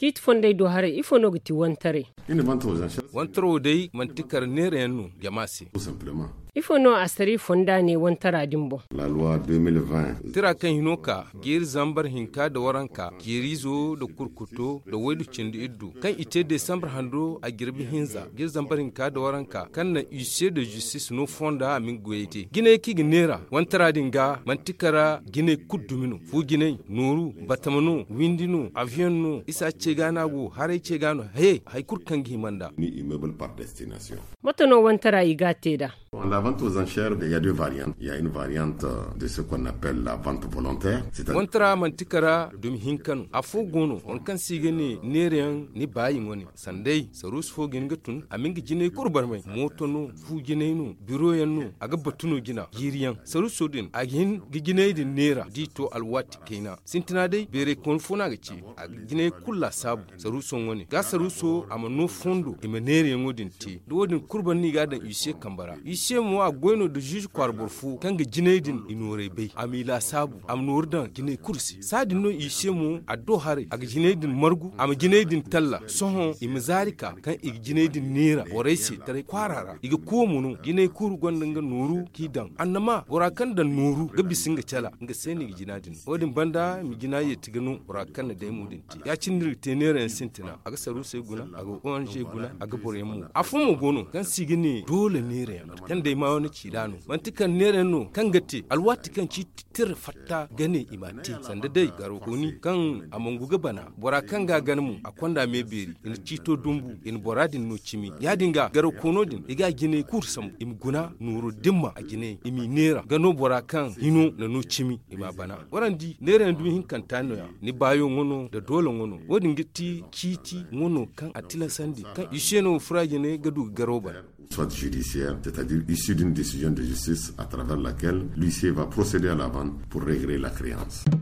bit fonday do hare ifo no giti wantare wantaro dai mantikar nere yannu jamasi ifo no asari fonda ne wantara dimbo la loi 2020 tira kan hinoka gir zambar hinka da waranka girizo da kurkuto da waidu cindi iddu kan ite december hando a girbi hinza gir zambar hinka da waranka kan na isse de justice no fonda min goyete gine ki ginera wantara dinga mantikara gine kuddumino fu gine noru batamano windino avion isa cegana go hare cegano he hay kurkan gi manda ni immeuble par destination motono wantara igate da. La vente aux enchères, il y a deux variantes. Il y a une variante de ce qu'on appelle la vente volontaire. Wantara mantikara dum hinkanu afo gono on kan sigene neriyan ni bayi ngoni sandai sarus fo gin gatun amingi jine kurbar mai motono fu gine no biro yanno aga batuno gina giriyan sarus sodin agin gine din nera dito alwati keina sintina dai bere kon fona gaci agine kulla sabu saruso ngoni ga saruso amano fondo imenere ngodin ti dodin kurban ni ga da ishe kambara ishe mo a goyno de juge kwarborfu kanga jineydin inore be amila sabu am nordan gine kursi sadi no ishe mo a do hare aga jineydin margu am jineydin talla sohon imzarika kan ig jineydin nera boraisi tare kwarara iga komunu gine kuru gondanga noru kidan annama borakan da noru ga bisinga cala nga seni ga jinadin odin banda mi jinaye tiganu borakan da dai mudin ti ya cindir tenere sintina aga saru sai guna aga onje guna aga boremu afumu gono kan sigini dole nere ya kan dai ma wani cidano mantikan nere no kan gatti alwati kan ci tir fatta gane imati sanda dai garo koni kan amanguga bana bora kan ga ganmu akwanda me beri in cito dumbu in boradin no cimi ya dinga garo kono din iga gine kursam im guna nuru dimma a gine imi nera gano bora kan hino na no cimi ima bana warandi nere ndu hin kan tano ya ni bayo ngono da dole ngono wodin gitti kiti ngono kan atila sandi kan isheno furaje ne gadu garo bana soit judiciaire, c'est-à-dire issue d'une décision de justice à travers laquelle l'huissier va procéder à la vente pour régler la créance.